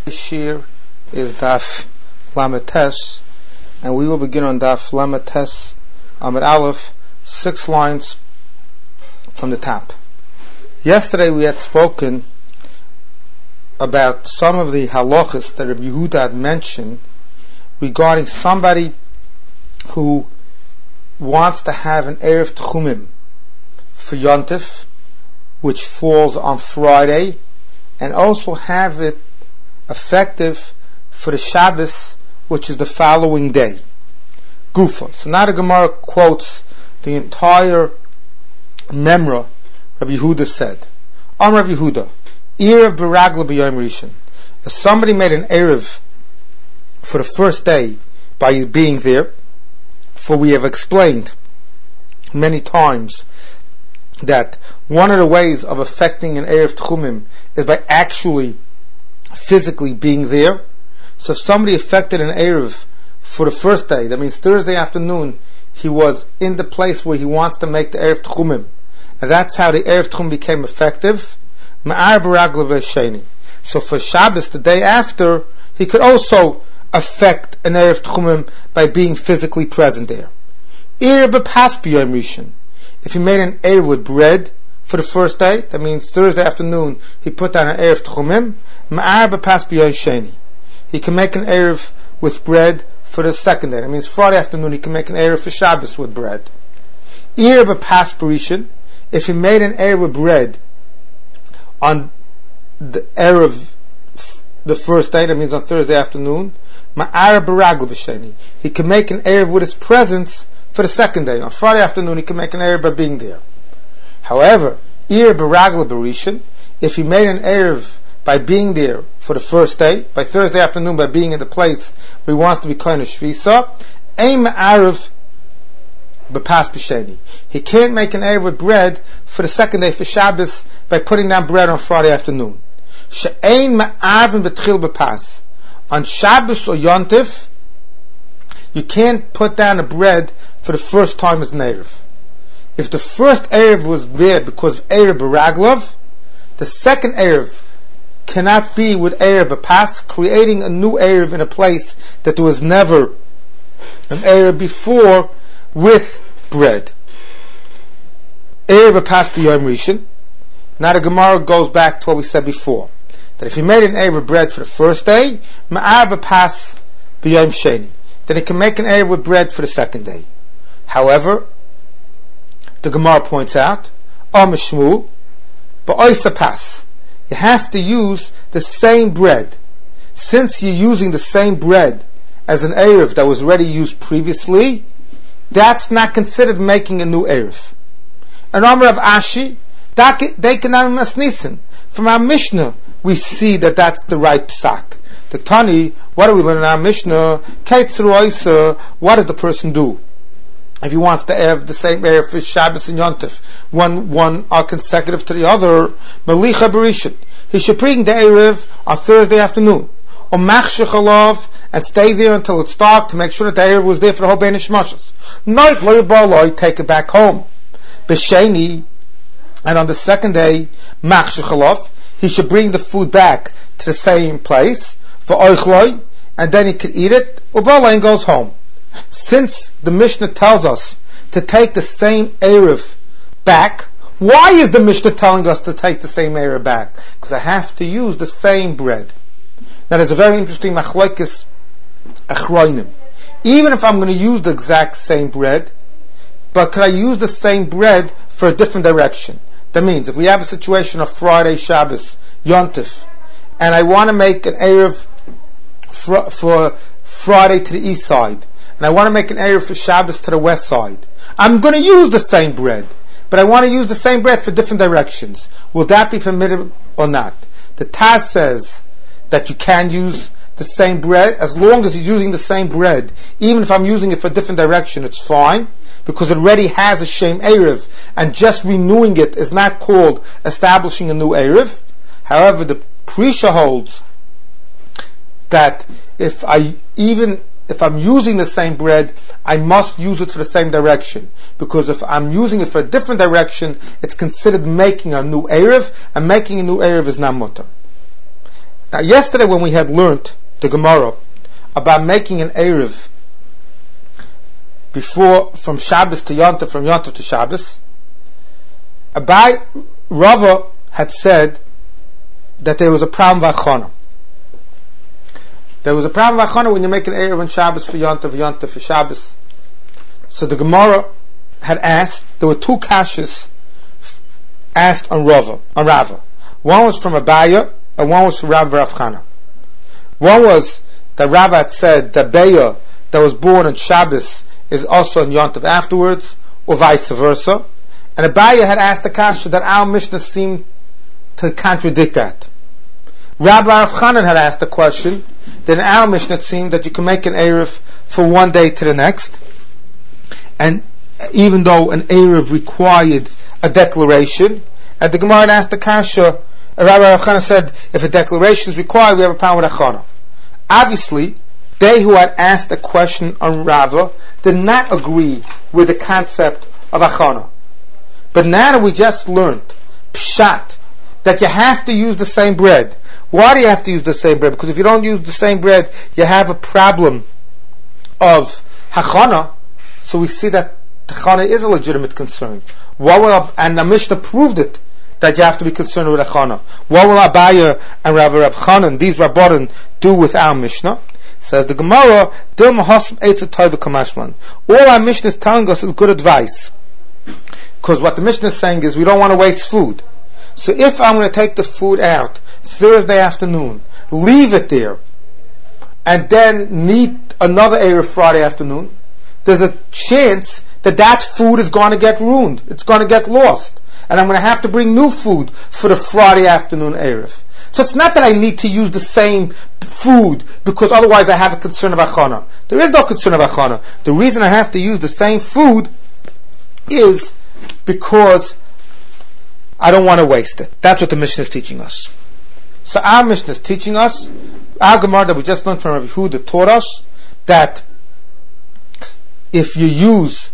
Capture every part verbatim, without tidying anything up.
Shir is Daf Lametes, and we will begin on Daf Lametes Amud Aleph, six lines from the top. Yesterday we had spoken about some of the halachas that Rabbi Yehuda had mentioned regarding somebody who wants to have an Erev Tchumim for Yontif, which falls on Friday, and also have it effective for the Shabbos, which is the following day. Gufa. So now the Gemara quotes the entire Memra Rabbi Yehuda said. Am Rabbi Yehuda, Erev Beragla B'Yom Rishon. If somebody made an Erev for the first day by being there, for we have explained many times that one of the ways of affecting an Erev Tchumim is by actually physically being there. So if somebody affected an Erev for the first day, that means Thursday afternoon, he was in the place where he wants to make the Erev Tchumim, and that's how the Erev Tchum became effective. Ma'ar Baragla V'Sheni. So for Shabbos, the day after, he could also affect an Erev Tchumim by being physically present there. Erev B'Pas B'Yom Rishon. If he made an Erev with bread for the first day, that means Thursday afternoon, he put down an Erev Tchumim. Ma'ar B'Pas B'Yom Sheni. He can make an Erev with bread for the second day. That means Friday afternoon, he can make an Erev for Shabbos with bread. Erev B'Pas B'Rishon. If he made an Erev with bread on the Erev, the first day, that means on Thursday afternoon, Ma'ar B'Ragla B'Sheni. He can make an Erev with his presence for the second day. On Friday afternoon, he can make an Erev by being there. However, Erev B'Ragla B'Rishon, if he made an Erev by being there for the first day, by Thursday afternoon, by being in the place where he wants to be kind of shvisa, Ein Ma'arev B'Pas B'Sheni. He can't make an Erev with bread for the second day for Shabbos by putting down bread on Friday afternoon. She'ein Ma'arvin B'Tchil B'Pas. On Shabbos or Yontif, you can't put down a bread for the first time as an Erev. If the first Erev was there because of Erev B'Raglov, the second Erev cannot be with Erev B'Pas, creating a new Erev in a place that there was never an Erev before with bread. Erev B'Pas B'Yom Rishon. Now the Gemara goes back to what we said before, that if he made an Erev with bread for the first day, Ma'ar B'Pas B'Yom Sheni, then he can make an Erev with bread for the second day. However, the Gemara points out, Am Shmuel, Ba'oisa Pas. You have to use the same bread. Since you're using the same bread as an Erev that was already used previously, that's not considered making a new Erev. An Amar of Ashi, they can have Masnisin. From our Mishnah, we see that that's the right psak. The Tani, what do we learn in our Mishnah? What does the person do if he wants to have the same Erev for Shabbos and Yontif? One, one are consecutive to the other. Melicha Berishon. He should bring the Erev on Thursday afternoon, or machshech alav, and stay there until it's dark to make sure that the Erev was there for the whole Bnei Shmashos. Night loy baloi, take it back home. B'sheni, and on the second day, machshech alav, he should bring the food back to the same place for oichloi, and then he could eat it. Ubaloi, and goes home. Since the Mishnah tells us to take the same Erev back, why is the Mishnah telling us to take the same Erev back? Because I have to use the same bread. Now there's a very interesting machlokes achronim. Even if I'm going to use the exact same bread, but can I use the same bread for a different direction? That means if we have a situation of Friday, Shabbos, Yontif, and I want to make an Erev for, for Friday to the east side, and I want to make an Erev for Shabbos to the west side, I'm going to use the same bread, but I want to use the same bread for different directions. Will that be permitted or not? The Taz says that you can use the same bread as long as he's using the same bread. Even if I'm using it for a different direction, it's fine, because it already has a Shem Erev, and just renewing it is not called establishing a new Erev. However, the Prisha holds that if I even if I'm using the same bread, I must use it for the same direction. Because if I'm using it for a different direction, it's considered making a new Erev, and making a new Erev is not mutter. Now, yesterday when we had learned the Gemara about making an Erev before, from Shabbos to Yontif, from Yontif to Shabbos, Abai Rava had said that there was a problem with Achana. There was a problem with Achana when you make an Erev on Shabbos for Yontif, Yontif for Shabbos. So the Gemara had asked, there were two kashas asked on Rava, on Rava. One was from Abaya, and one was from Rav Rav Chana. One was that Rava had said that Beya that was born on Shabbos is also on Yontif afterwards, or vice versa. And Abaya had asked the kasha that our Mishnah seemed to contradict that. Rav Rav Chanan had asked the question that in our Mishnah it seemed that you can make an Erev for one day to the next, and even though an Erev required a declaration, and the Gemara asked the kasha, Rabbi Rav Chana said, if a declaration is required, we have a problem with Achana. Obviously, they who had asked a question on Rava did not agree with the concept of Achana. But now that we just learned, Pshat, that you have to use the same bread. Why do you have to use the same bread? Because if you don't use the same bread, you have a problem of Hachana. So we see that Hachana is a legitimate concern. What will, and the Mishnah proved it, that you have to be concerned with Achana. What will Abaya and Rav Rav Chanan, these Rabbanan, do with our Mishnah? Says the Gemara, Dil Mahasam Eitz Toiva Kamashman. All our Mishnah is telling us is good advice. Because what the Mishnah is saying is we don't want to waste food. So if I'm going to take the food out Thursday afternoon, leave it there, and then need another Erev Friday afternoon, there's a chance that that food is going to get ruined. It's going to get lost. And I'm going to have to bring new food for the Friday afternoon Erev. So it's not that I need to use the same food, because otherwise I have a concern of Achana. There is no concern of Achana. The reason I have to use the same food is because I don't want to waste it. That's what the Mishnah is teaching us. So our Mishnah is teaching us, our Gemara that we just learned from Rabbi Yehuda taught us that if you use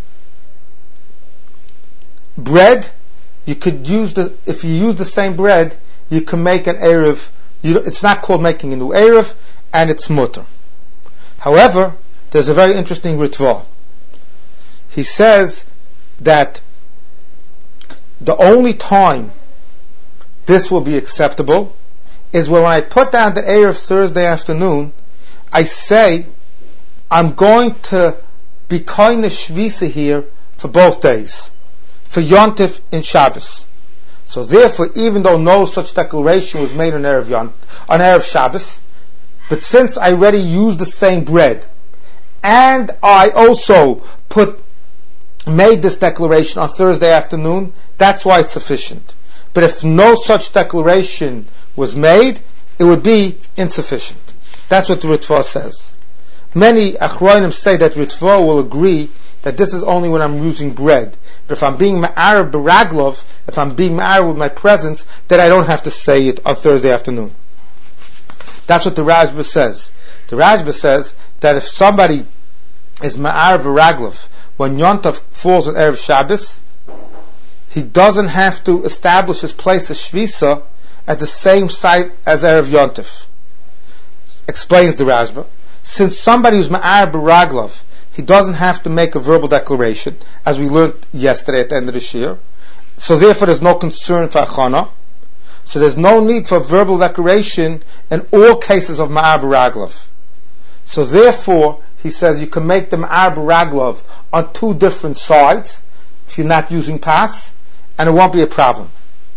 bread, you could use the, if you use the same bread, you can make an Erev. You, it's not called making a new Erev, and it's mutter. However, there's a very interesting Ritva. He says that the only time this will be acceptable is when I put down the Erev Thursday afternoon, I say, I'm going to be kind of shvisa here for both days, for Yontif and Shabbos. So therefore, even though no such declaration was made on Erev Yont, on Erev Shabbos, but since I already used the same bread, and I also put made this declaration on Thursday afternoon, that's why it's sufficient. But if no such declaration was made, it would be insufficient. That's what the Ritva says. Many Achronim say that Ritva will agree that this is only when I'm using bread. But if I'm being ma'arav b'raglov, if I'm being ma'arav with my presence, then I don't have to say it on Thursday afternoon. That's what the Rashba says. The Rashba says that if somebody is ma'arav b'raglov when Yontav falls on Erev Shabbos, he doesn't have to establish his place of Shvisa at the same site as Erev Yontif. Explains the Rashba. Since somebody who's ma'arav b'raglov, he doesn't have to make a verbal declaration, as we learned yesterday at the end of this year. So therefore there's no concern for Achana. So there's no need for verbal declaration in all cases of ma'arav b'raglov. So therefore, he says you can make the ma'arav b'raglov on two different sides, if you're not using pas, and it won't be a problem.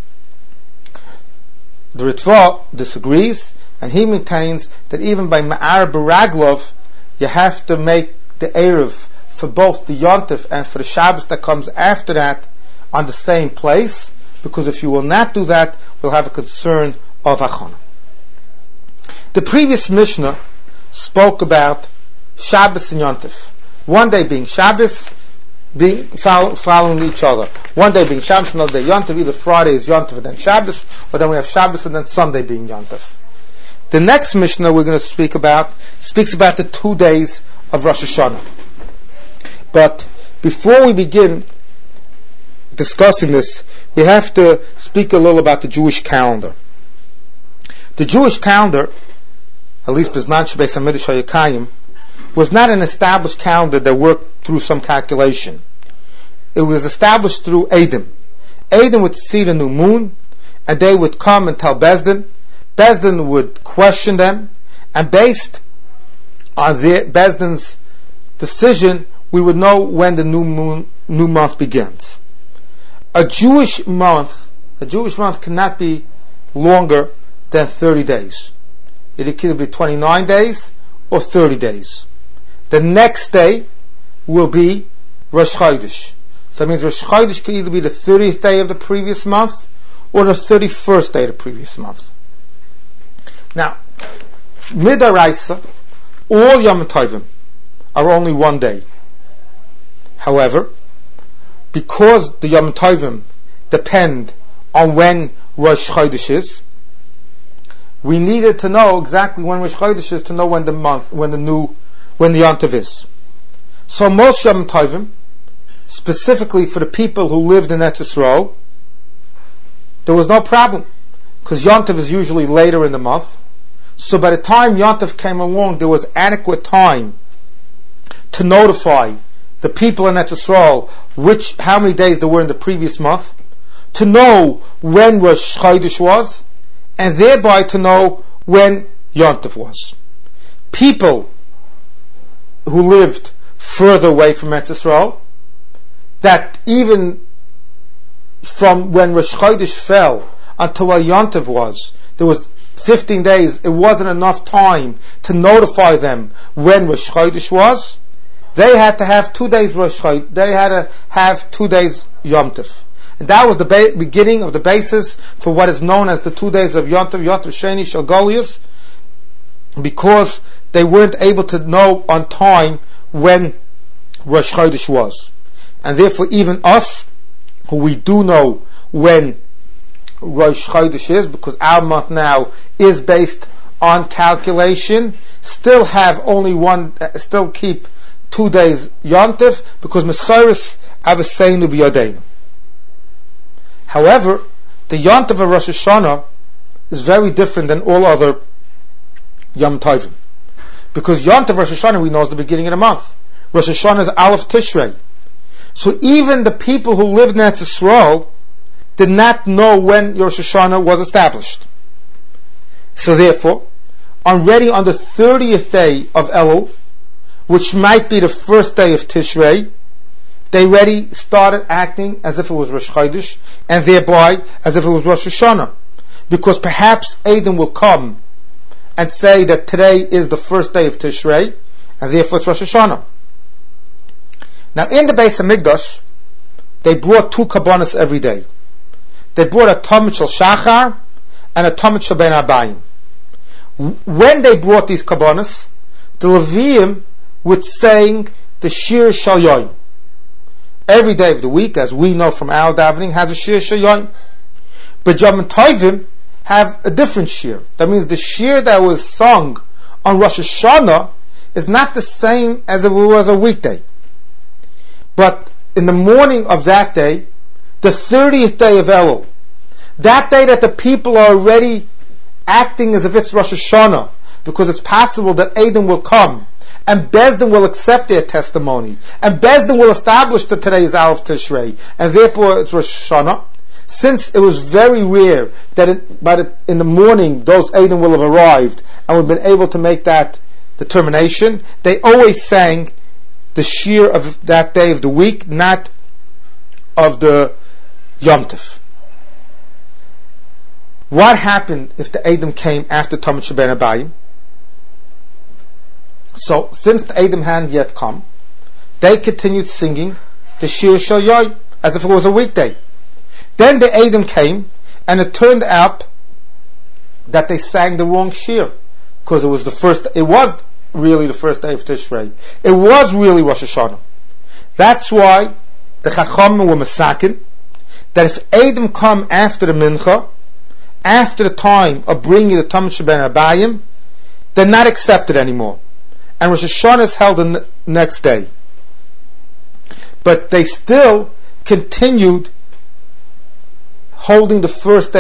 The Ritva disagrees, and he maintains that even by ma'arav b'raglov, you have to make the Erev for both the Yontif and for the Shabbos that comes after that on the same place, because if you will not do that, we'll have a concern of Achana. The previous Mishnah spoke about Shabbos and Yontif. One day being Shabbos, being follow, following each other. One day being Shabbos, another day Yontif. Either Friday is Yontif and then Shabbos, or then we have Shabbos and then Sunday being Yontif. The next Mishnah we're going to speak about speaks about the two days of Rosh Hashanah. But before we begin discussing this, we have to speak a little about the Jewish calendar. The Jewish calendar, at least Bizman Shebeis HaMikdash HaYekayim, was not an established calendar that worked through some calculation. It was established through Eidim. Eidim would see the new moon, and they would come and tell Bezdin. Bezdin would question them, and based on their Bezdin's decision, we would know when the new moon, new month begins. A Jewish month, a Jewish month cannot be longer than thirty days. It can either be twenty-nine days or thirty days. The next day will be Rosh Chodesh. So that means Rosh Chodesh can either be the thirtieth day of the previous month or the thirty-first day of the previous month. Now, Midaraisa, all Yom Tovim are only one day. However, because the Yom Tovim depend on when Rosh Chodesh is, we needed to know exactly when Rosh Chodesh is to know when the month, when the new, when the Yom Tov is. So most Yom Tovim, specifically for the people who lived in Eretz Yisrael, there was no problem, because Yom Tov is usually later in the month. So by the time Yom Tov came along, there was adequate time to notify the people in Eretz Yisrael which, how many days there were in the previous month, to know when Rosh Chodesh was, and thereby to know when Yom Tov was. People who lived further away from Eretz Yisrael, that even from when Rosh Chodesh fell until where Yom Tov was, there was fifteen days, it wasn't enough time to notify them when Rosh Chodesh was. They had to have two days Rosh Chodesh, they had to have two days Yom Tov. And that was the ba- beginning of the basis for what is known as the two days of Yom Tov, Yom Tov Sheni Shel Goliath, because they weren't able to know on time when Rosh Chodesh was. And therefore even us, who we do know when Rosh Chodesh is, because our month now is based on calculation, still have only one, uh, still keep two days Yom Tov, because Mesiris Avaseinu B'Yodeinu. However, the Yom Tov of Rosh Hashanah is very different than all other Yom Tovim, because Yom Tov Rosh Hashanah we know is the beginning of the month. Rosh Hashanah is Aleph Tishrei. So even the people who lived in Eretz Yisrael did not know when Rosh Hashanah was established. So therefore, already on the thirtieth day of Elul, which might be the first day of Tishrei, they already started acting as if it was Rosh Chodesh, and thereby as if it was Rosh Hashanah. Because perhaps Adam will come and say that today is the first day of Tishrei, and therefore it's Rosh Hashanah. Now in the Beis HaMikdash, they brought two kabbanas every day. They brought a Tamid Shel Shachar and a Tamid Shel Ben Abayim. When they brought these kabbanas, the Leviim would sing the Shir Shel Yoim. Every day of the week, as we know from our davening, has a Shir Shel Yoim. But Yom Tovim have a different Shir. That means the Shir that was sung on Rosh Hashanah is not the same as if it was a weekday. But in the morning of that day, the thirtieth day of Elul, that day that the people are already acting as if it's Rosh Hashanah, because it's possible that Adam will come, and Bezdin will accept their testimony, and Bezdin will establish that today is Aleph Tishrei, and therefore it's Rosh Hashanah. Since it was very rare that it, by the, in the morning those Adam will have arrived and would have been able to make that determination, they always sang the shir of that day of the week, not of the Yom Tov. What happened if the Adam came after Tamid Shel Ben Abayim? So, since the Adam hadn't yet come, they continued singing the Shir Shel Yoy as if it was a weekday. Then the Adam came, and it turned out that they sang the wrong Shir, because it was the first. It was really the first day of Tishrei. It was really Rosh Hashanah. That's why the Chachamim were masakin that if Adam come after the Mincha, after the time of bringing the Tamid Shel Ben Abayim, they're not accepted anymore. And Rosh Hashanah is held the n- next day. But they still continued holding the first day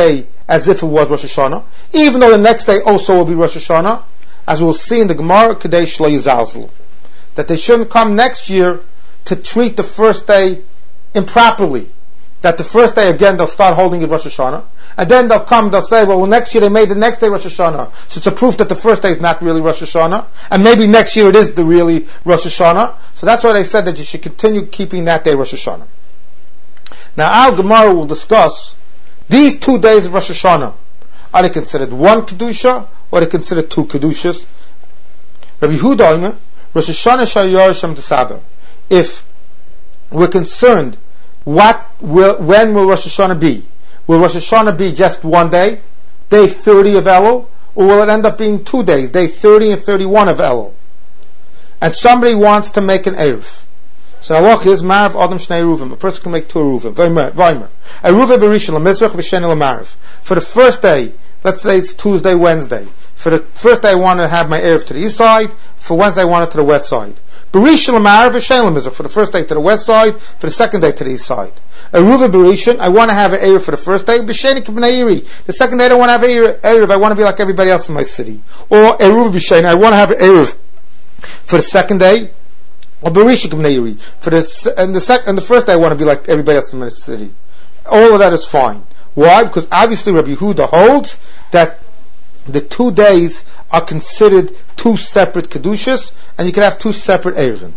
as if it was Rosh Hashanah, even though the next day also will be Rosh Hashanah, as we'll see in the Gemara, Kadesh Lo Yizalzlu, that they shouldn't come next year to treat the first day improperly. That the first day again they'll start holding it Rosh Hashanah, and then they'll come, they'll say, well, well next year they made the next day Rosh Hashanah, so it's a proof that the first day is not really Rosh Hashanah, and maybe next year it is the really Rosh Hashanah. So that's why they said that you should continue keeping that day Rosh Hashanah. Now Al Gemara will discuss these two days of Rosh Hashanah. Are they considered one Kedusha, or are they considered two Kedushas? Rabbi Yehuda Omer, Rosh Hashanah Shayar Shem T'Saber. If we're concerned, what will, when will Rosh Hashanah be? Will Rosh Hashanah be just one day, day thirty of Elul, or will it end up being two days, day thirty and thirty-one of Elul? And somebody wants to make an Erev. So halach is Marav Adam Shnei Eruvim. A person can make two Eruvim. Vaymer. Eruv Berishon LaMizrach V'Sheni LaMarav. For the first day, let's say it's Tuesday, Wednesday. For the first day I want to have my Erev to the east side. For Wednesday I want it to the west side. Berishon LaMarav V'Sheni LaMizrach. For the first day to the west side. For the second day to the east side. Eruv Berishon, I want to have an Erev for the first day. B'Sheni K'bnei Iri. The second day I don't want to have an Erev. I want to be like everybody else in my city. Or Eruv B'Sheni, I want to have an Erev for the second day. Or Berisha K'bnei Iri. For the and the sec and the first day I want to be like everybody else in my city. All of that is fine. Why? Because obviously Rabbi Yehuda holds that the two days are considered two separate kedushas, and you can have two separate erevim.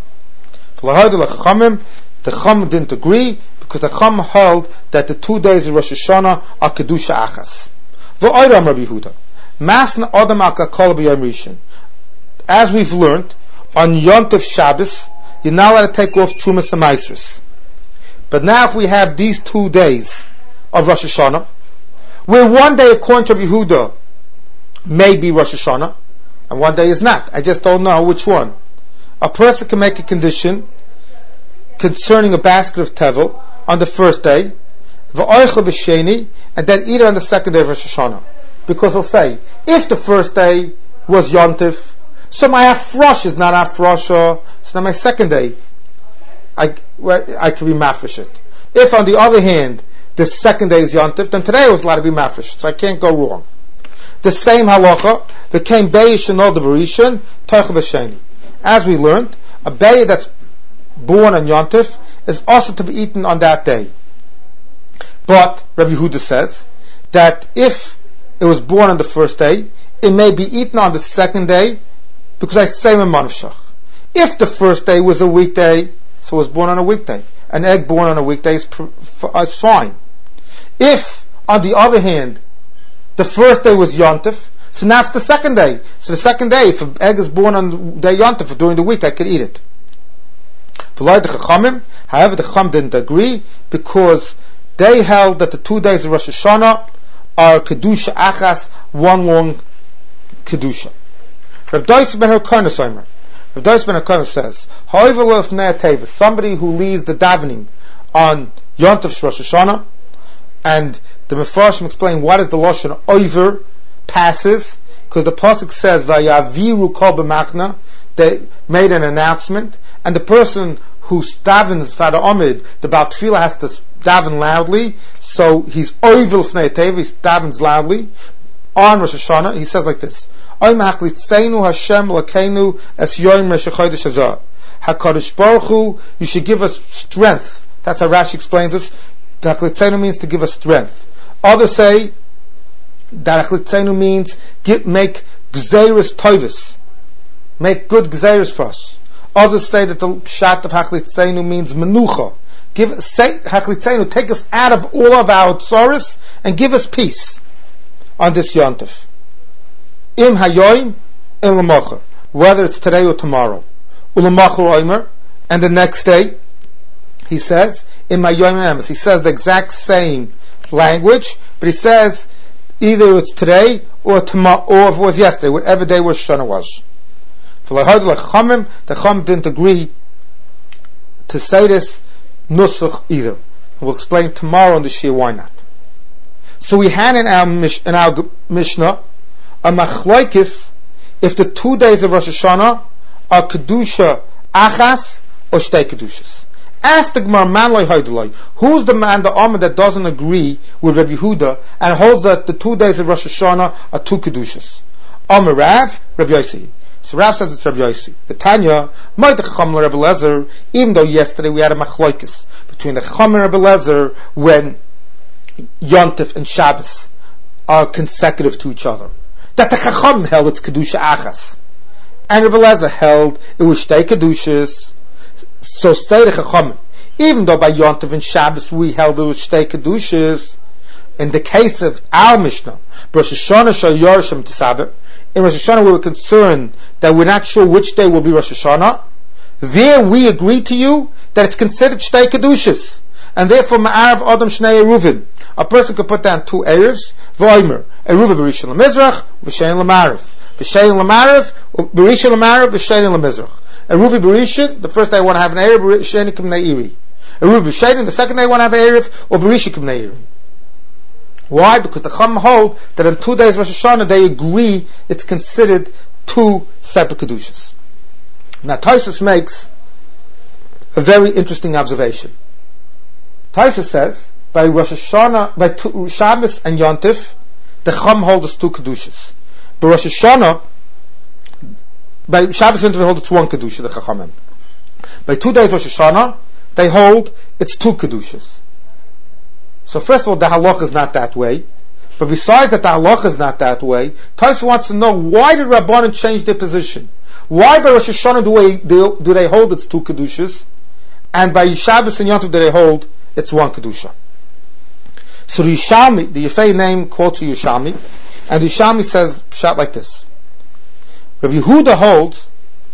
The Chum didn't agree because the Chum held that the two days of Rosh Hashanah are kedusha achas. V'oidam Rabbi Yehuda, masna adam akakol b'yom rishon. As we've learned on Yom Tov Shabbos, you're not allowed to take off Trumas and Maasros. But now if we have these two days of Rosh Hashanah, where one day according to Rabbi Yehuda may be Rosh Hashanah, and one day is not. I just don't know which one. A person can make a condition concerning a basket of tevel on the first day, v'oichel b'sheni, and then eat it on the second day of Rosh Hashanah. Because he'll say, if the first day was Yom Tov, so my afrosh is not afrosha, so now my second day, I, I can be mafresh it. If on the other hand, the second day is Yom Tov, then today I was allowed to be mafresh, so I can't go wrong. The same halacha became Beis Shenol de Berishan, Toich B'Sheni. As we learned, a bay that's born on Yom Tov is also to be eaten on that day. But Rabbi Yehuda says that if it was born on the first day, it may be eaten on the second day, because I say Manavshach. If the first day was a weekday, so it was born on a weekday. An egg born on a weekday is, pr- is fine. If, on the other hand, the first day was Yom Tov, so now it's the second day. So the second day, if an egg is born on the day Yom Tov, during the week, I could eat it. However, the Chacham didn't agree, because they held that the two days of Rosh Hashanah are Kedusha Achas, one long Kedusha. Rav Dais ben Harkona Soimer. Rav Dais ben Harkona says, however, if somebody who leaves the davening on Yom Tov Rosh Hashanah, and the Mefarshim explain what is the lashon over passes, because the pasuk says vayaviru kol b'machna, they made an announcement, and the person who davens Fada Omid, the Baal Tefillah, has to daven loudly, so he's over l'fnei teva, he davens loudly on Rosh Hashanah. He says like this: Hashem l'keinu es yoyim reshechodesh hazah. Hakadosh Baruch Hu, you should give us strength. That's how Rashi explains it. Hachlitzenu means to give us strength. Others say that Hachlitzenu means give, make gzeiros toivus, make good gzeiros for us. Others say that the pshat of Hachlitzenu means menucha. Give say Hachlitzenu, take us out of all of our tzoros and give us peace on this Yom Tov. Im hayoim, im l'mocher, whether it's today or tomorrow. U'l'mocher oimer, and the next day, he says, im hayoim emes. He says the exact same language, but he says either it's today or tomorrow, or if it was yesterday, whatever day Rosh Hashanah was. For the Chum didn't agree to say this nusach either. We'll explain tomorrow in the Shia why not. So we had in our, in our Mishnah a machloikis if the two days of Rosh Hashanah are kedusha achas or shtei kedushas. Ask the Gemara, man loy haidulai. Who's the man, the Amr, that doesn't agree with Rabbi Yehuda and holds that the two days of Rosh Hashanah are two kedushas? Amr Rav, Rabbi Yossi. So Rav says it's Rabbi Yossi. The Tanya, Moed Chacham Rabbi Lezer. Even though yesterday we had a machlokes between the Chacham and Rabbi Lezer when Yontif and Shabbos are consecutive to each other, that the Chacham held it's kedusha achas, and Rabbi Lezer held it was shtei kedushas. So say the Chacham, even though by Yontif and Shabbos we held it was shtei kedushas, in the case of our Mishnah, Rosh Hashanah shal Yorshim Tisabeh, in Rosh Hashanah we were concerned that we're not sure which day will be Rosh Hashanah. There we agree to you that it's considered shtei kedushas, and therefore ma'arav adam shnei eruvin. A person could put down two eruvs, v'oimer, eruva b'rishon l'mizrach, v'shein l'marav, v'shein l'marav, b'rishon l'marav, v'shein l'mizrach. Eruva b'rishon, the first day I want to have an eruv, b'rishon k'mnei iri. Eruva b'shein, the second day I want to have an eruv, or b'rishon k'mnei iri. Why? Because the Chacham hold that on two days Rosh Hashanah they agree it's considered two separate kedushas. Now Tosfos makes a very interesting observation. Tosfos says by Rosh Hashanah, by two, Shabbos and Yontif, the Chacham hold it's two kedushas. By Rosh Hashanah, by Shabbos and Yontif they hold it's one kedusha. The Chachamim. By two days Rosh Hashanah they hold it's two kedushas. So first of all, the halacha is not that way. But besides that the halacha is not that way, Tosfos wants to know why did Rabbanan change their position? Why by Rosh Hashanah do they, do, do they hold it's two kedushas, and by Shabbos and Yontif do they hold it's one kedusha? So the Yishalmi, the Yefei name quotes the Yishalmi, and the Yishalmi says shot like this: Rav Yehuda holds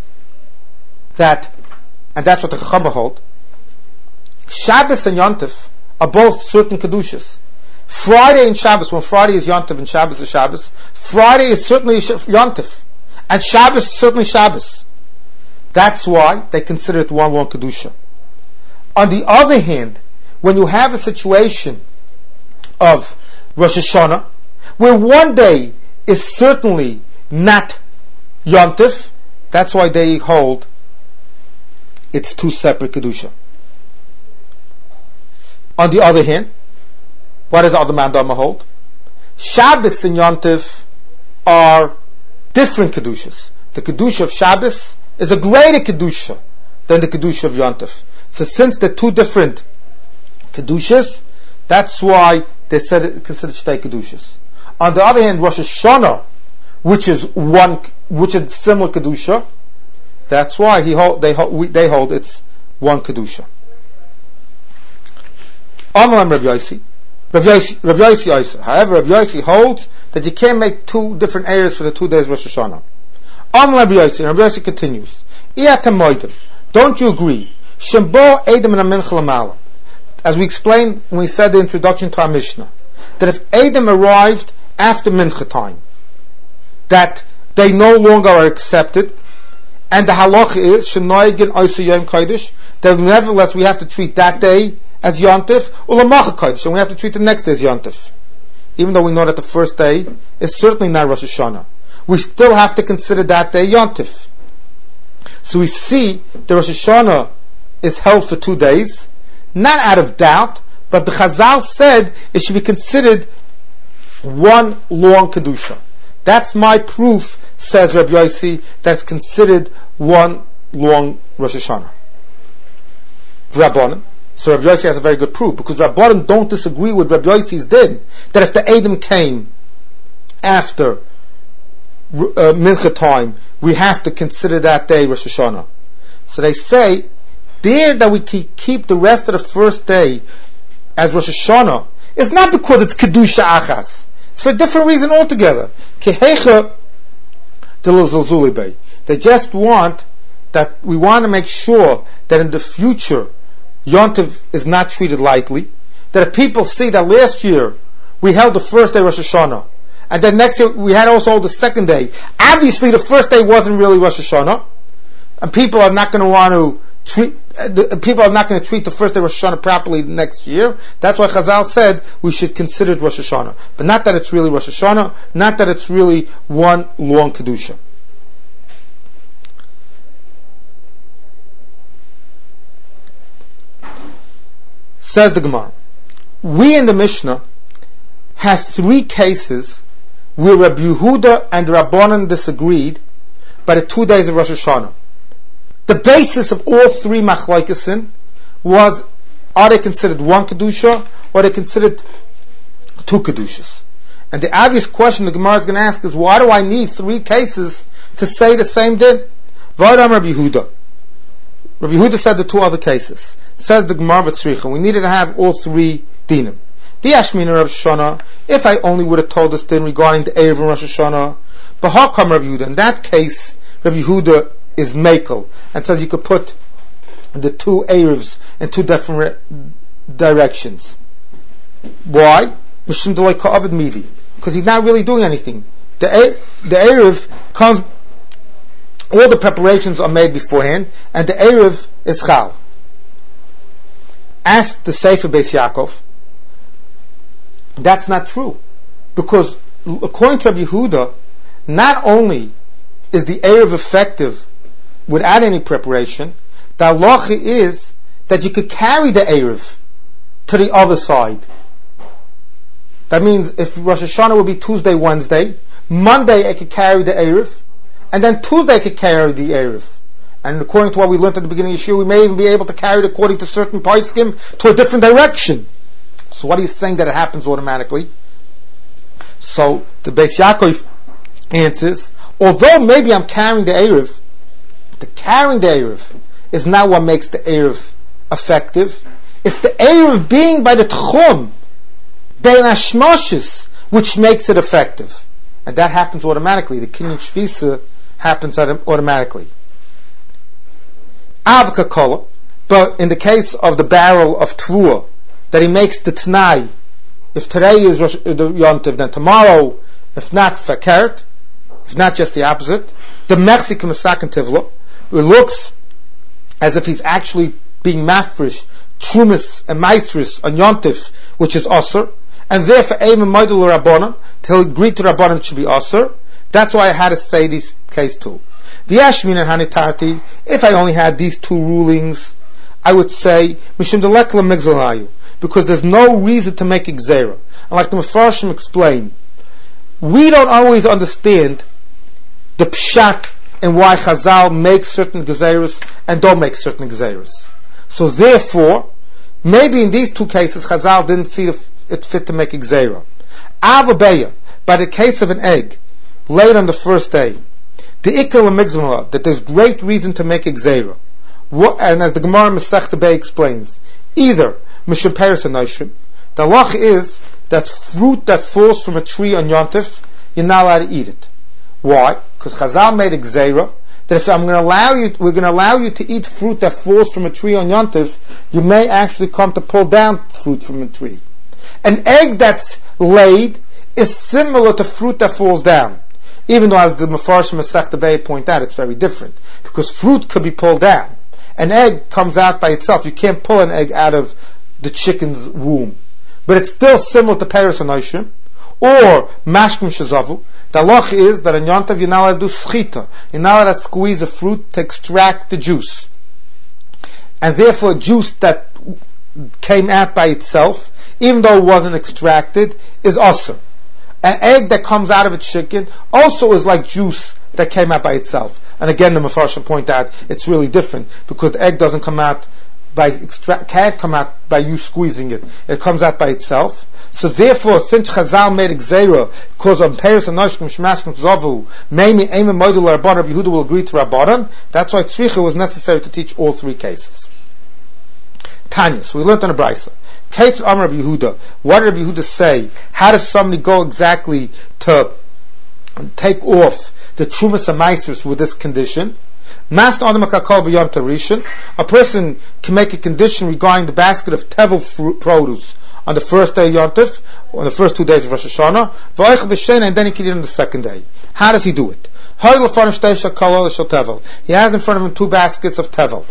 that, and that's what the Chacham hold, Shabbos and Yontif are both certain kedushas. Friday and Shabbos, when Friday is Yontif and Shabbos is Shabbos, Friday is certainly Yontif, and Shabbos is certainly Shabbos. That's why they consider it one one kedusha. On the other hand, when you have a situation of Rosh Hashanah, where one day is certainly not Yontif, that's why they hold it's two separate kedusha. On the other hand, what does the other man Dama hold? Shabbos and Yontif are different kedushas. The kedusha of Shabbos is a greater kedusha than the kedusha of Yontif. So since they're two different kedushas, that's why they said it considered shtei kedushas. On the other hand, Rosh Hashanah, which is one, which is similar kedusha, that's why he hold, they hold, we, they hold it's one kedusha. Amalam Rabbi Yossi, Rabbi Yossi, Rabbi Yossi. However, Rabbi Yossi holds that you can't make two different areas for the two days of Rosh Hashanah. Amalam Rabbi Yossi, Rabbi Yossi continues. Don't you agree? Shembo Edom and Mincha Lamala. As we explained when we said the introduction to our Mishnah, that if Edom arrived after Mincha time, that they no longer are accepted, and the halacha is Shenoigin Oisa Yom Kodesh, that nevertheless we have to treat that day as Yontif, or Lamacha Kodesh, and we have to treat the next day as Yontif. Even though we know that the first day is certainly not Rosh Hashanah, we still have to consider that day Yontif. So we see the Rosh Hashanah is held for two days, not out of doubt, but the Chazal said it should be considered one long Kedusha. That's my proof, says Rabbi Yossi, that's considered one long Rosh Hashanah. Rabbanim. So Rabbi Yossi has a very good proof, because Rabbanim don't disagree with Rabbi Yossi's din, that if the Edom came after uh, Mincha time, we have to consider that day Rosh Hashanah. So they say, there that we keep the rest of the first day as Rosh Hashanah, it's not because it's Kedusha Achas. It's for a different reason altogether. Kehecha de. They just want that we want to make sure that in the future Yontiv is not treated lightly. That if people see that last year we held the first day Rosh Hashanah, and then next year we had also the second day. Obviously the first day wasn't really Rosh Hashanah, and people are not going to want to treat the, people are not going to treat the first day Rosh Hashanah properly next year. That's why Chazal said we should consider it Rosh Hashanah, but not that it's really Rosh Hashanah, not that it's really one long Kedusha. Says the Gemara, we in the Mishnah have three cases where Rabbi Yehuda and Rabbanan disagreed by the two days of Rosh Hashanah. The basis of all three machlokes was, are they considered one kedusha or are they considered two kedushas? And the obvious question the Gemara is going to ask is, why do I need three cases to say the same din? V'adam Rabbi Yehuda. Rabbi Yehuda said the two other cases. Says the Gemara B'tzricha, we needed to have all three dinim. The Ashmina Rosh Hashanah, if I only would have told us din regarding the Erev and Rosh Hashanah, B'hakam Rabbi Yehuda, in that case, Rabbi Yehuda is makel, and says you could put the two Erevs in two different directions. Why? Mishum Delay Ka'avid Midi. Because he's not really doing anything. The the Erev comes, all the preparations are made beforehand, and the Erev is Chal. Ask the Sefer Beis Yaakov, that's not true. Because according to Rabbi Yehuda, not only is the Erev effective without any preparation, the halacha is that you could carry the Erev to the other side. That means if Rosh Hashanah would be Tuesday, Wednesday, Monday I could carry the Erev, and then Tuesday I could carry the Erev. And according to what we learned at the beginning of the year, we may even be able to carry it according to certain poskim to a different direction. So what he's saying that it happens automatically. So the Beis Yaakov answers, although maybe I'm carrying the Erev, the carrying the Erev is not what makes the Erev effective. It's the Erev being by the Tchum, Bein Hashmoshes, which makes it effective. And that happens automatically. The Kinyan Shvisa happens automatically. Avka Kola, but in the case of the barrel of Tvua, that he makes the Tanai, if today is Rosh, the Yontiv, then tomorrow, if not Fakert, if not just the opposite, the Mexican Masak and Tivla, it looks as if he's actually being mafresh, Trumis and Maitris on Yontif, which is Osir, and therefore Eimah Moidul Rabbanan, till he agreed to Rabbanan it should be Osir. That's why I had to say this case too. The Ashmin and Hanitarti, if I only had these two rulings, I would say Mishum Delekla Migzalayu, because there's no reason to make Gzeira. And like the Mefarshim explained, we don't always understand the pshat and why Chazal makes certain Gezeiros and don't make certain Gezeiros. So therefore, maybe in these two cases, Chazal didn't see it fit to make a Gzeira. Avabeya, by the case of an egg, laid on the first day, the Ikkel Migzmah, that there's great reason to make a Gzeira. And as the Gemara Masech Bay explains, either Mishum Peres and Noshim, the halach is that fruit that falls from a tree on Yontif, you're not allowed to eat it. Why? Because Chazal made a Gzeira that if I'm going to allow you, we're going to allow you to eat fruit that falls from a tree on Yontif, you may actually come to pull down fruit from a tree. An egg that's laid is similar to fruit that falls down, even though as the Mefarshim Masech Bay point out, it's very different because fruit could be pulled down. An egg comes out by itself. You can't pull an egg out of the chicken's womb, but it's still similar to Peres Anoshim or Mashkim Shazavu. The halach is that in Yontav you're not allowed to do schita. You're not allowed to squeeze a fruit to extract the juice. And therefore juice that came out by itself, even though it wasn't extracted, is also. An egg that comes out of a chicken also is like juice that came out by itself. And again, the Mefarshim point out it's really different because the egg doesn't come out by extract, can't come out by you squeezing it. It comes out by itself. So therefore, since Chazal made a Gzeira, because on Peres and Noshkim Shmashkim Zavu, maybe Eimah Moidul Rabbanan, Rabbi Yehuda will agree to Rabbanan. That's why Tzricha was necessary to teach all three cases. Tanya, so we learned on a Brisa. Kate Amar Rabbi Yehuda. What did Rabbi Yehuda say? How does somebody go exactly to take off the Trumas and Maisers with this condition? A person can make a condition regarding the basket of tevel fruit produce on the first day of Yontif, on the first two days of Rosh Hashanah, and then he can eat on the second day. How does he do it? He has in front of him two baskets of tevel.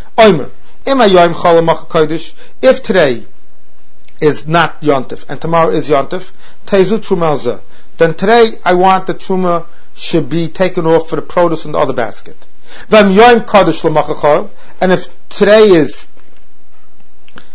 If today is not Yontif and tomorrow is Yontif, then today I want the truma should be taken off for the produce in the other basket. And if today is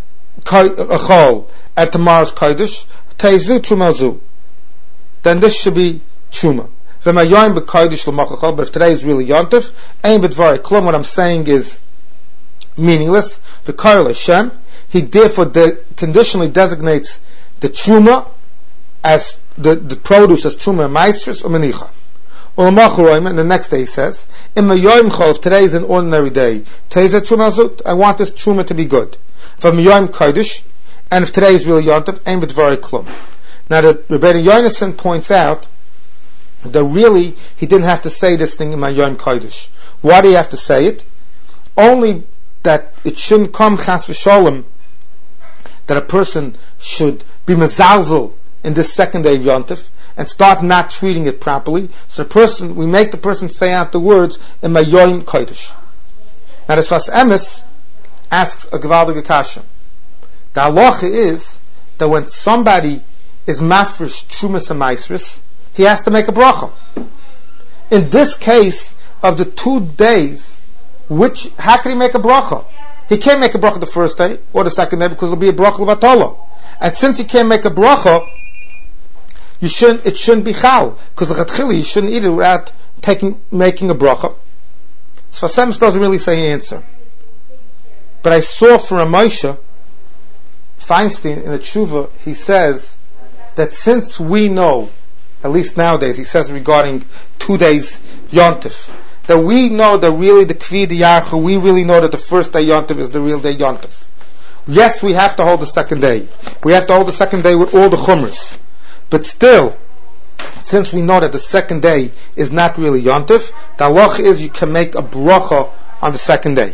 Achol at tomorrow's Kodesh, Teizu Trumazu. Then this should be Truma. But if today is really Yontif, Ein B'dvarei Klum, what I'm saying is meaningless. The Karel Hashem, he therefore de- conditionally designates the Truma as the, the produce as Truma Maestris or Menicha. And the next day he says, if today is an ordinary day, I want this Truma to be good. And if today is really Yontif, Ein B'dvarei Klum. Now the Rebbeinu Yonason points out that really he didn't have to say this thing in my Yom Kodesh. Why do you have to say it? Only that it shouldn't come chas v'sholem that a person should be mezalzel in this second day of Yontif and start not treating it properly. So the person, we make the person say out the words in my Yom Kodesh. Now the Sfas Emes asks a gewaldige kasha. The halacha is that when somebody is mafresh trumas and maisris, he has to make a bracha. In this case of the two days, which how can he make a bracha? He can't make a bracha the first day or the second day because it'll be a bracha l'vatala. And since he can't make a bracha, you shouldn't. It shouldn't be chal because the chatchili you shouldn't eat it without taking making a bracha. So Sems doesn't really say an answer. But I saw from a Moshe Feinstein in a tshuva, he says that since we know, at least nowadays, he says regarding two days Yontif, that we know that really the Kvi the Yarcha, we really know that the first day Yontif is the real day Yontif. Yes, we have to hold the second day. We have to hold the second day with all the chumras. But still, since we know that the second day is not really Yontif, the halacha is you can make a bracha on the second day.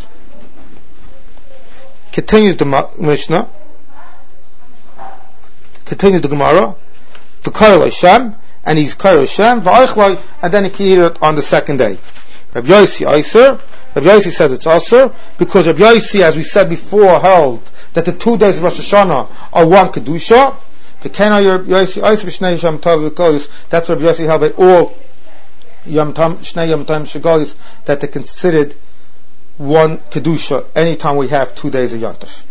Continues the Mishnah. Continues the Gemara. V'karel Hashem, and he's Karel Hashem, v'oichloi, and then he can eat it on the second day. Rabbi Yossi Eiser, Rabbi Yossi says it's also because Rabbi Yossi, as we said before, held that the two days of Rosh Hashanah are one kedusha. That's what Rabbi Yossi held by all Yom Tom, Shnei Yom Tom Shagolis, that they're considered one kedusha anytime we have two days of Yontif.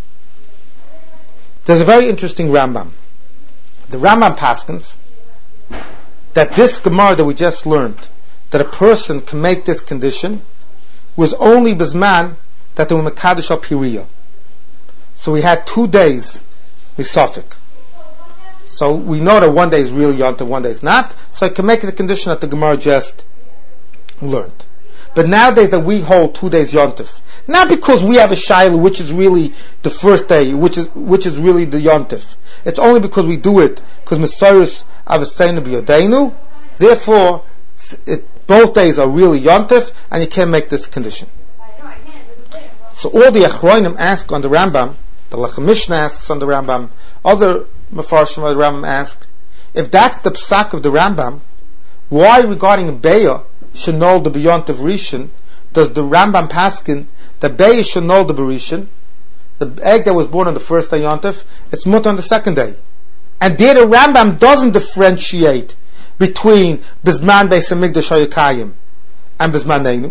There's a very interesting Rambam. The Rambam paskins that this Gemara that we just learned, that a person can make this condition, was only bisman that they were mekadosh al piriya. So we had two days misafik. So we know that one day is really Yontif, one day is not. So I can make it a condition that the Gemara just learned. But nowadays that we hold two days Yontif, not because we have a shayla which is really the first day, which is which is really the Yontif. It's only because we do it because Mesiris Avasenu B'Yodeinu. Therefore, it, both days are really Yontif, and you can't make this condition. So all the Achronim ask on the Rambam, the Lechem Mishnah asks on the Rambam, other Mefarshim of the Rambam ask, if that's the psak of the Rambam, why regarding Beya Shenol the B'Yontif Rishon does the Rambam paskin the Beya Shenol the B'Rishon, the egg that was born on the first day Yontif, it's mutter on the second day, and there the Rambam doesn't differentiate between Bizman Beis Hamikdash Hayakayim and Bizman Neinu.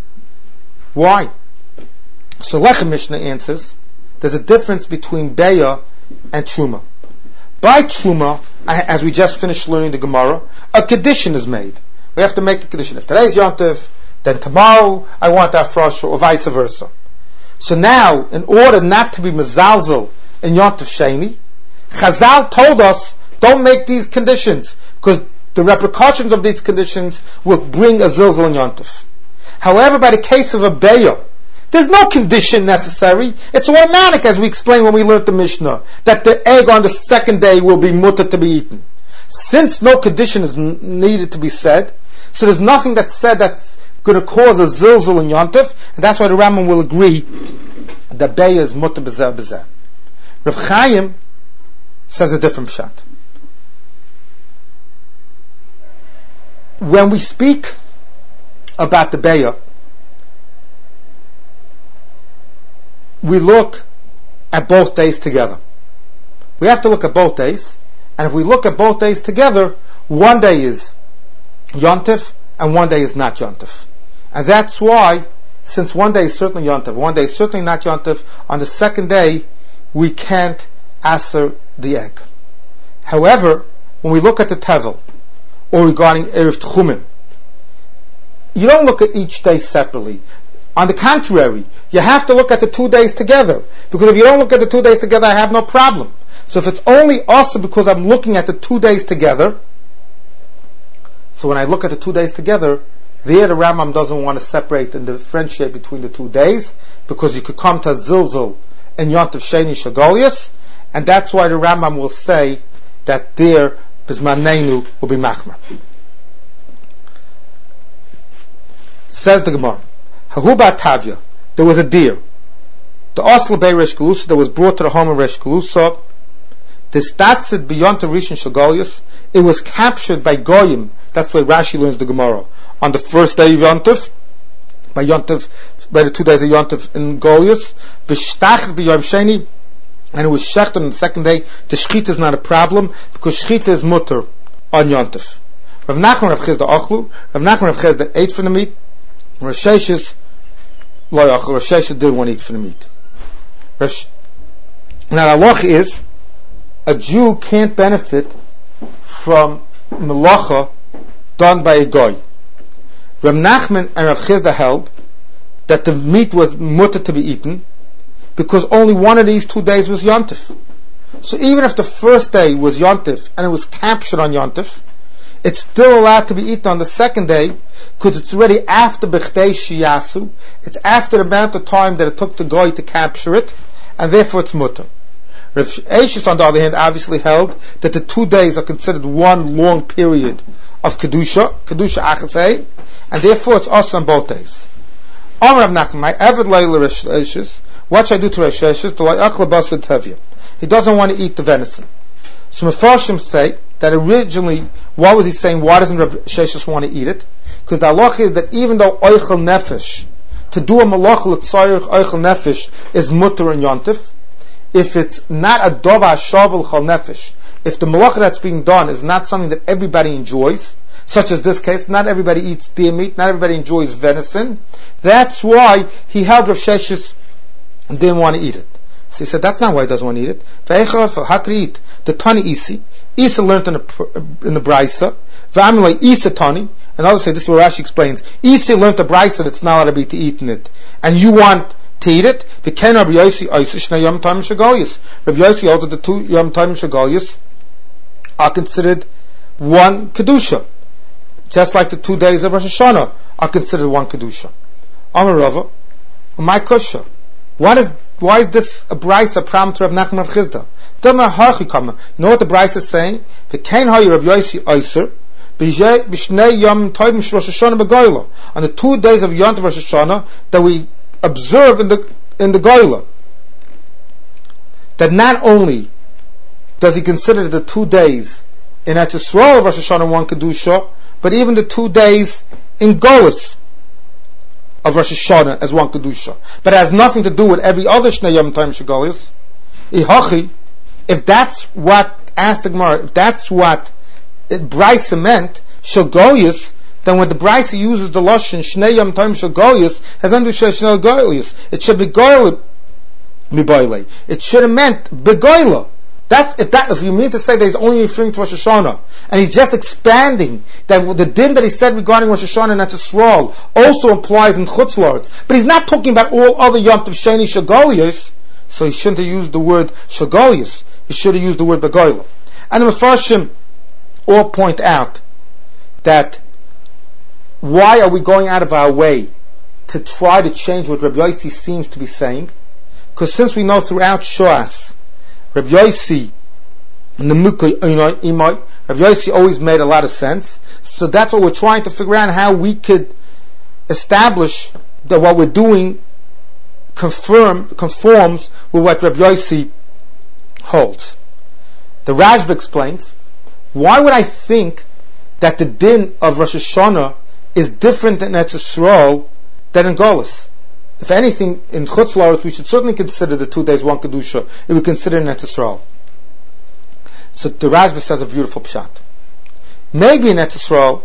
Why? So Lechem Mishnah answers, there's a difference between Beya and Truma. By Truma, as we just finished learning the Gemara, a condition is made. We have to make a condition. If today's Yontif, then tomorrow I want that fresh, or vice versa. So now, in order not to be mezalzel in Yontif Sheni, Chazal told us, don't make these conditions, because the repercussions of these conditions will bring a zilzal in Yontif. However, by the case of a Beya, there's no condition necessary. It's automatic, as we explained when we learned the Mishnah, that the egg on the second day will be mutter to be eaten. Since no condition is n- needed to be said, so there's nothing that's said that's going to cause a zilzal in Yontif, and that's why the Rambam will agree that Beya is mutter b'zeh b'zeh. Rav Chaim says a different pshat. When we speak about the Beya, we look at both days together. We have to look at both days, and if we look at both days together, one day is Yontif and one day is not Yontif. And that's why, since one day is certainly Yontif, one day is certainly not Yontif, on the second day we can't aser the egg. However, when we look at the tevel, or regarding Erev Tchumim, you don't look at each day separately. On the contrary, you have to look at the two days together. Because if you don't look at the two days together, I have no problem. So if it's only also because I'm looking at the two days together, so when I look at the two days together, there the Rambam doesn't want to separate and differentiate between the two days, because you could come to Zilzal and Yontif Sheni Shagolius, and that's why the Rambam will say that there Bismanenu will be Machmer. Says the Gemara, Hahuba Tavya, there was a deer. The Osla Bay Resh Galusa that was brought to the home of Resh Galusa. The Statsid beyond the Rishon Shagolius, it was captured by Goyim. That's why Rashi learns the Gemara. On the first day of Yontif, by Yontif, by the two days of Yontif in Golius, V'shtachet b'yom Sheni, and it was shechted on the second day. The shchita is not a problem, because shchita is mutter on Yontif. Rav Nachman Rav Chizda Ochlu, Rav Nachman Rav Chizda ate from the meat, Rav Sheshes lo yachlu, Rav Sheshes didn't want to eat from the meat. Rav Now the halacha is, a Jew can't benefit from melacha done by a goy. Rav Nachman and Rav Chizda held that the meat was mutter to be eaten because only one of these two days was Yontif. So even if the first day was Yontif and it was captured on Yontif, it's still allowed to be eaten on the second day because it's already after B'chtei Shiyasu. It's after the amount of time that it took the goy to capture it, and therefore it's mutter. Rav Eishis, on the other hand, obviously held that the two days are considered one long period of Kedusha, Kedusha Achasei, and therefore it's also on both days. Amar Rav Nachman, my Eved Leila Rav Eishis, what should I do to Rav Eishis? Do I akla basud tevya? He doesn't want to eat the venison. So Mefarshim say that originally, what was he saying? Why doesn't Rav Eishis want to eat it? Because the halacha is that even though oichel nefesh, to do a malach l'tzarich oichel nefesh is mutter and yontif, if it's not a dova shavel chal nefesh, if the malacha that's being done is not something that everybody enjoys, such as this case, not everybody eats deer meat, not everybody enjoys venison, that's why he held Rav Sheshes and didn't want to eat it. So he said, that's not why he doesn't want to eat it. Hakri the Tani Isi, Isa learned in the, in the Braisa, V'amilay Isa Tani, and others say, this is what Rashi explains, Isa learned the Braisa that it's not allowed to be to eat in it, and you want to eat it, V'ken Rabbi Yossi Oisish na Yom Tov Shagoyis. Rabbi Yossi holds that the two Yom Tov Shagoyis are considered one Kedusha, just like the two days of Rosh Hashanah are considered one Kedusha. Amar Rava, my Kusha, what is, why is this a Braisa pram to Rav Nachman Rav Chizda? You know what the Braisa is saying? V'kein hayi Rabbi Yossi Oiser, b'shnei Yom Tov Rosh Hashanah b'goyla, on the two days of Yom Tov Rosh Hashanah that we observe in the in the Goyla, that not only does he consider the two days in Eretz Yisrael of Rosh Hashanah one Kedusha, but even the two days in Golis of Rosh Hashanah as one Kedusha. But it has nothing to do with every other Shnei Yom Tov Shagolis. Ihachi, if that's what, asked the Gemara, if that's what it, Braisa meant, Shagolis, then when the Braisa uses the Lashon Shnei Yom Tov Shagolis, has nothing to do with Shnei Golis. It should be Goyla Miboile. It should have meant Begoyla. That's, if that, if you mean to say that he's only referring to Rosh Hashanah, and he's just expanding that the din that he said regarding Rosh Hashanah and Eretz Yisrael also applies in Chutz La'aretz, but he's not talking about all other Yom Tov Sheni Shagolius, so he shouldn't have used the word Shagolius. He should have used the word Begoyla. And the Mefarshim all point out that why are we going out of our way to try to change what Rabbi Yossi seems to be saying? Because since we know throughout Shoas, Rabbi Yossi, Rabbi Yossi always made a lot of sense. So that's what we're trying to figure out, how we could establish that what we're doing confirm, conforms with what Rabbi Yossi holds. The Rashba explains, why would I think that the din of Rosh Hashanah is different in Eretz Yisrael than in Golis? If anything, in Chutz La'aretz, we should certainly consider the two days one Kedusha, if we consider in Eretz Yisrael. So the Rashba says a beautiful pshat. Maybe in Eretz Yisrael,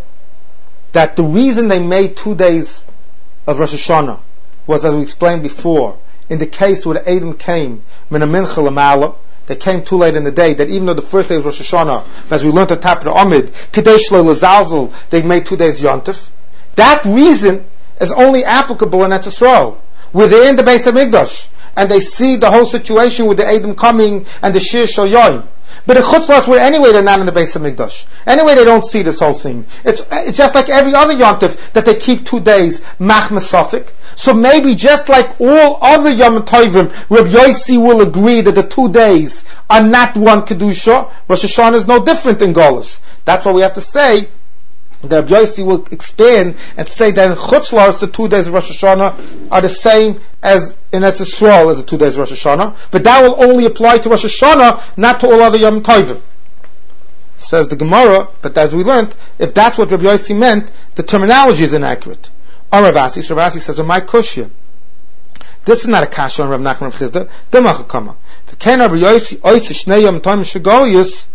that the reason they made two days of Rosh Hashanah was, as we explained before, in the case where the Eidim came, min a mincha l'mala, they came too late in the day, that even though the first day was Rosh Hashanah, as we learned at the top of the Amid, Kadesh L'Zalzel, they made two days Yontif. That reason is only applicable in Eretz Yisrael, where they're in the Beis HaMikdash, and they see the whole situation with the Eidim coming and the Shir Shal Yoim. But in Chutz La'aretz, where anyway they're not in the Beis HaMikdash. Anyway they don't see this whole thing. It's it's just like every other Yontif that they keep two days, Mach Mesafik. So maybe just like all other Yom Tovim, Reb Yossi will agree that the two days are not one Kedusha. Rosh Hashanah is no different than Golus. That's why we have to say that Reb Yossi will expand and say that in Chutz La'aretz the two days of Rosh Hashanah are the same as in Eretz Yisrael as the two days of Rosh Hashanah, but that will only apply to Rosh Hashanah, not to all other Yom Tovim. Says the Gemara, but as we learned, if that's what Reb Yossi meant, the terminology is inaccurate. On Rav Asi, so Rav Asi says, "My kushya. This is not a kasha on Rav Nachman Rav Chizda. Demach kama. The Ken Rav Yossi ois shnei yom tovim shegolius.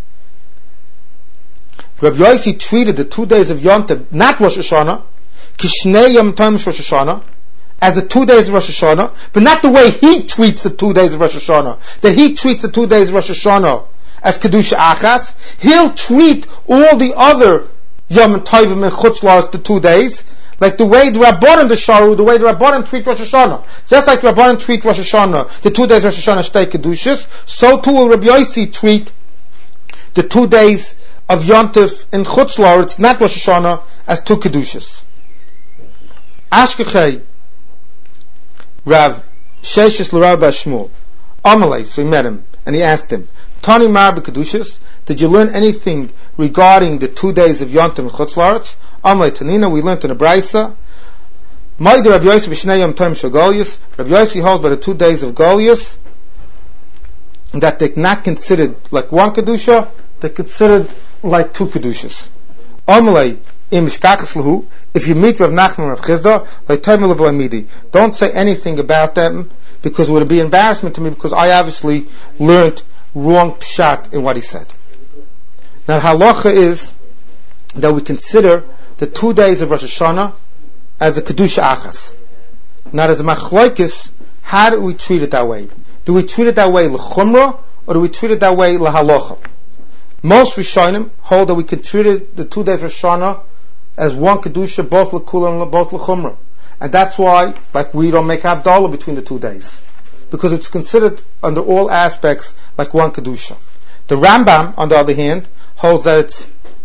Rav Yossi treated the two days of Yom Tov, not Rosh Hashanah, kishnei yom tovim Rosh Hashanah, as the two days of Rosh Hashanah, but not the way he treats the two days of Rosh Hashanah. That he treats the two days of Rosh Hashanah as Kedusha Achas. He'll treat all the other Yom Tovim and Chutz La'aretz the two days, like the way the Rabbanan the Sharu, the way the Rabbanan treat Rosh Hashanah. Just like the Rabbanan treat Rosh Hashanah, the two days of Rosh Hashanah stay Kedushas, so too will Rabbi Yossi treat the two days of Yom Tov in Chutz La'aretz, not Rosh Hashanah, as two Kedushas. Ashkechei Rav Sheshes l'Rav Shmuel Amalei, so he met him, and he asked him, Tani Mar b'Kedushas, did you learn anything regarding the two days of Yom Tov and Chutz La'aretz? Amalei Tanina, we learned in the Braisa, Ma'id Rabbi Yossi b'Shnei Yom Tovim shel Golius, Rabbi Yossi holds by the two days of Golius, that they're not considered like one Kedusha, they're considered like two Kedushas. Amalei im Mishkachas Lahu, if you meet Rav Nachman Rav Chizda, like Toimel of Lamidi, don't say anything about them, because it would be embarrassment to me, because I obviously learned wrong pshat in what he said. Now halacha is that we consider the two days of Rosh Hashanah as a Kedusha Achas. Not as a Machloikis, how do we treat it that way? Do we treat it that way l'chumra, or do we treat it that way l'halacha? Most Rishonim hold that we can treat it, the two days of Rosh Hashanah, as one Kedusha, both l'kula and both l'chumra. And that's why, like, we don't make Havdalah between the two days. Because it's considered under all aspects like one Kedusha. The Rambam, on the other hand, holds that it's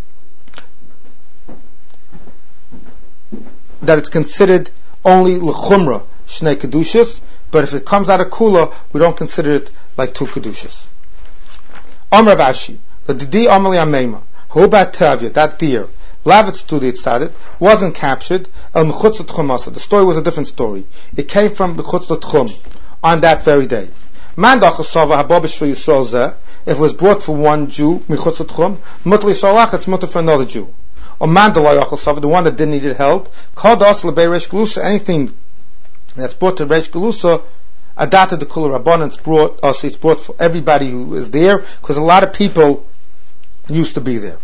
that it's considered only l'chumra, shnei Kedushas, but if it comes out of kula, we don't consider it like two Kedushas. Amar Vashi, the Didi Amali Ameima, Hubat Tavya, that deer, Lavitz Tudi it started, wasn't captured, El Mechutz Tchumasa. The story was a different story. It came from Mechutz Tchum on that very day. Mandach Sava Hababish for Yisrael Zeh, if it was brought for one Jew, Mechutz Tchum, Mutter Yisraelach, it's mutter for another Jew. Or Mandalay Achel Sava, the one that didn't need help, called us Lebei Reish Galusa, anything that's brought to Reish Galusa, adapted the Kula Rabbanan, it's brought us, it's brought for everybody who is there, because a lot of people used to be there.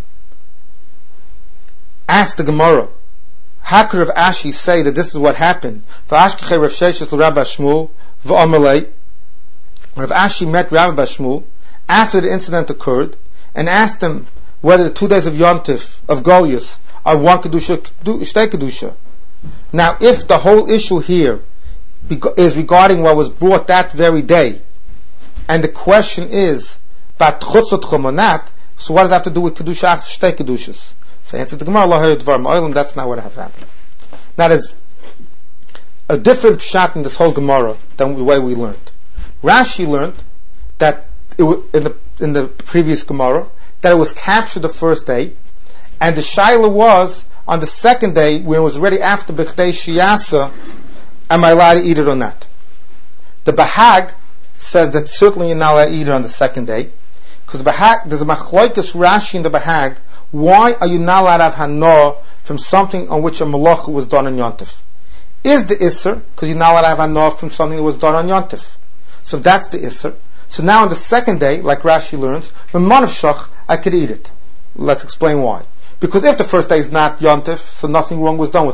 Ask the Gemara, how could Rav Ashi say that this is what happened? V'ashkechei Rav Sheshes l'Rabbi Shmuel v'amalei. Rav Ashi met Rabbi Shmuel after the incident occurred and asked him whether the two days of Yom Tov of Goliath are one Kedusha, Shtei Kedusha. Now, if the whole issue here is regarding what was brought that very day, and the question is, Bat Chutzot Chomonat, so what does that have to do with Kedusha, Shtei Kedushas? So answer the Gemara, Allah Dvar Ma'olim, that's not what happened. Now there's a different shot in this whole Gemara than the way we learned. Rashi learned that it was, in the in the previous Gemara, that it was captured the first day, and the Shaila was on the second day when it was already after B'chdei Shiyasa, am I allowed to eat it or not? The Bahag says that certainly you're not allowed to eat it on the second day, because the Bahag, there's a Machloikas Rashi in the Bahag. Why are you not allowed to have Hanor from something on which a Malacha was done on Yom Tov? Is the Isser, because you're not allowed to have Hanor from something that was done on Yom Tov. So that's the Isser. So now on the second day, like Rashi learns, when Manav Shach, I could eat it. Let's explain why. Because if the first day is not Yom Tov, so nothing wrong was done with it.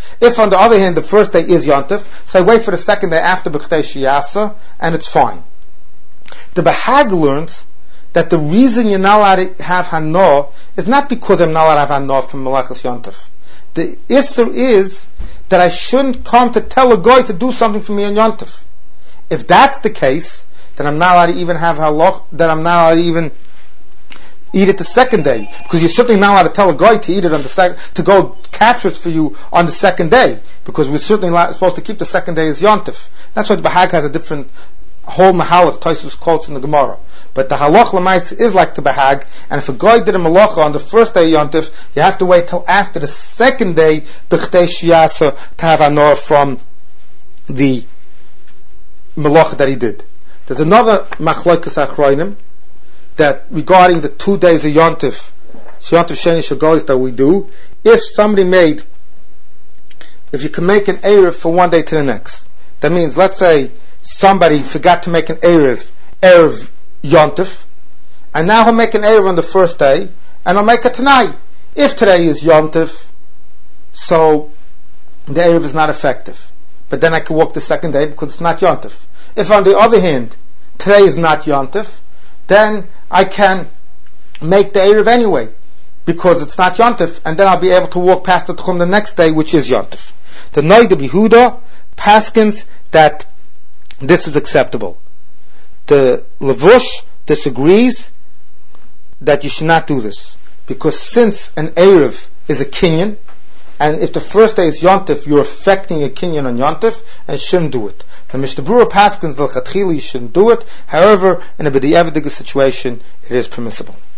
If on the other hand the first day is Yontif, so I wait for the second day after B'chtei Shiyasa, and it's fine. The Bahag learns that the reason you're not allowed to have Hanoah is not because I'm not allowed to have Hanoah from Melechus Yontif. The Isser is that I shouldn't come to tell a guy to do something for me on Yontif. If that's the case, then I'm not allowed to even have halach, then I'm not allowed to even eat it the second day, because you're certainly not allowed to tell a guy to eat it on the second, to go capture it for you on the second day, because we're certainly supposed to keep the second day as Yontif. That's why the Bahag has a different whole mahal of Tosfos quotes in the Gemara. But the halach l'mais is like the Bahag, and if a guy did a malacha on the first day Yontif, you have to wait till after the second day b'chtei shiyasa to have anor from the malacha that he did. There's another machlokas achronim that regarding the two days of Yontif, Yontif Sheni Shagolis that we do, if somebody made, if you can make an Erev for one day to the next, that means, let's say, somebody forgot to make an Erev, Erev Yontif, and now he'll make an Erev on the first day, and he'll make it tonight. If today is Yontif, so the Erev is not effective. But then I can walk the second day because it's not Yontif. If on the other hand, today is not Yontif, then I can make the Erev anyway, because it's not Yontif, and then I'll be able to walk past the Tchum the next day, which is Yontif. The Noida Bihuda paskins that this is acceptable. The Levush disagrees that you should not do this, because since an Erev is a Kinyan, and if the first day is Yontif, you're affecting a Kinyan on Yontif, and shouldn't do it. The Mishnah Berurah paskins l'chatchila you shouldn't do it. However, in a b'di'evidig situation, it is permissible.